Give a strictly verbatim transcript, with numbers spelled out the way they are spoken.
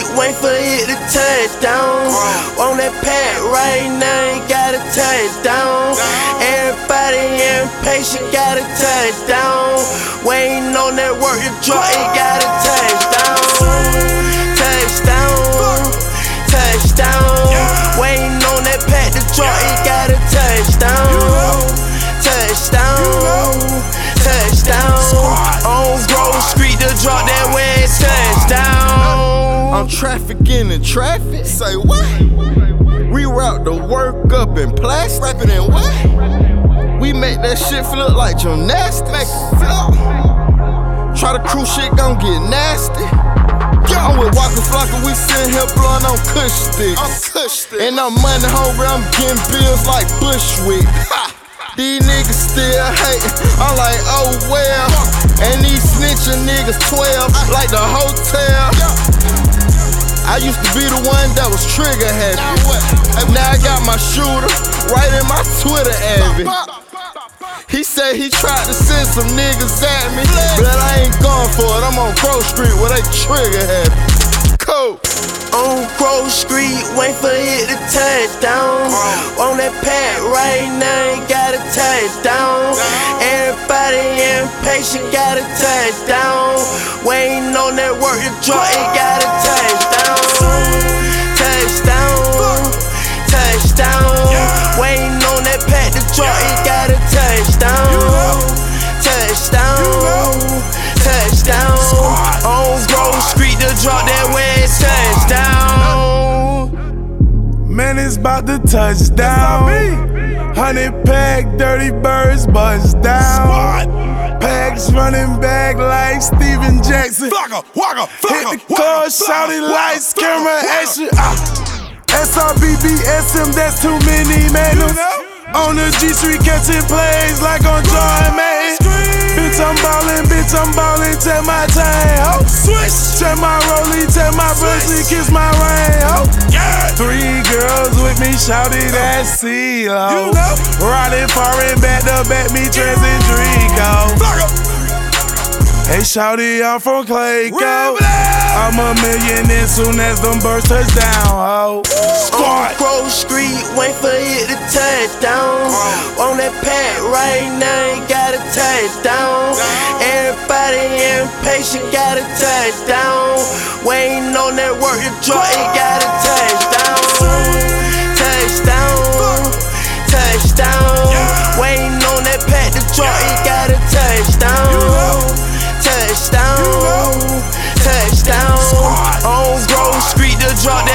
wait for it to touch down. On that pad right now, ain't got a touchdown. Everybody impatient, got a touchdown. Waiting on that work to drop, it got a touchdown. Touchdown, touchdown. Waiting on that pad to drop, it got a touchdown. Touchdown, touchdown. On Grove Street to drop that way, touchdown. I'm trafficking in traffic. Say what? Reroute the work up in plastic. Rapping in what? We make that shit flip like gymnastics. Make it flip. Try to cruise shit, gon' get nasty. I'm with Waka Flocka, we sitting here blowing on kush sticks. I'm kush sticks. And I'm money hungry, I'm getting bills like Bushwick. These niggas still hating, I'm like, oh well. And these snitching niggas twelve, like the hotel. I used to be the one that was trigger happy. Now I got my shooter right in my Twitter admin. He said he tried to send some niggas at me, but I ain't going for it. I'm on Grove Street where they trigger happy. Cool. On Grove Street, wait for it to touch down. On that pad right now, ain't got a touchdown. Everybody impatient, got a touchdown. Waiting on that work to drop, it got a touchdown. Touchdown, touchdown. Waiting on that pad to drop, it got a touchdown. Touchdown, touchdown. On Grove Street to drop that way, touchdown. Man, it's about to touch down. Hundred pack, dirty birds bust down. Packs running back like Steven Jackson. Flocka, Waka, Flocka, Hit the car, shouty lights, camera action. Ah. S R B B S M, that's too many man. On the G Street catching plays like on Jordan Madden. Bitch, I'm ballin', bitch, I'm ballin', tell my time, ho. Switch, check my rollie, tell my brother, kiss my ring, ho. Yeah. Three girls with me, shouty that C-Lo. You know. Riding foreign back to back, me trans and Drico. Hey, shouty, I'm from Clayco. I'm a millionaire soon as them birds touch down, ho. On Grove Street, wait for it to touch down. On that pad right now, ain't got a touchdown. Everybody impatient, got a touchdown. Waiting on that work to drop, it got a touchdown. Touchdown, touchdown. Waiting on that pad to drop, it got a touchdown. Touchdown, touchdown. On Grove Street to drop that.